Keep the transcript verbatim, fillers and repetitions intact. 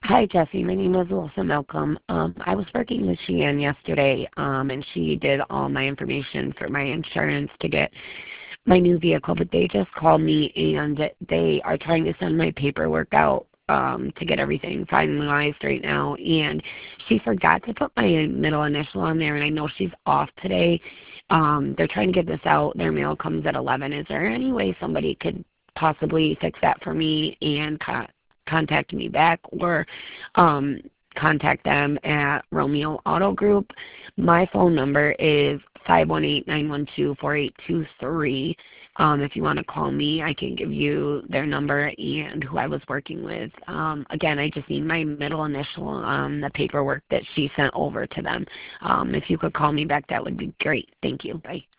Hi, Jesse. My name is Alyssa Malcolm. Um, I was working with Sheehan yesterday, um, and she did all my information for my insurance to get my new vehicle, but they just called me, and they are trying to send my paperwork out um, to get everything finalized right now, and she forgot to put my middle initial on there, and I know she's off today. Um, they're trying to get this out. Their mail comes at eleven. Is there any way somebody could possibly fix that for me and co- contact me back, or um, contact them at Romeo Auto Group? My phone number is five one eight, nine one two, four eight two three. Um, if you want to call me, I can give you their number and who I was working with. Um, again, I just need my middle initial on the paperwork that she sent over to them. Um, if you could call me back, that would be great. Thank you. Bye.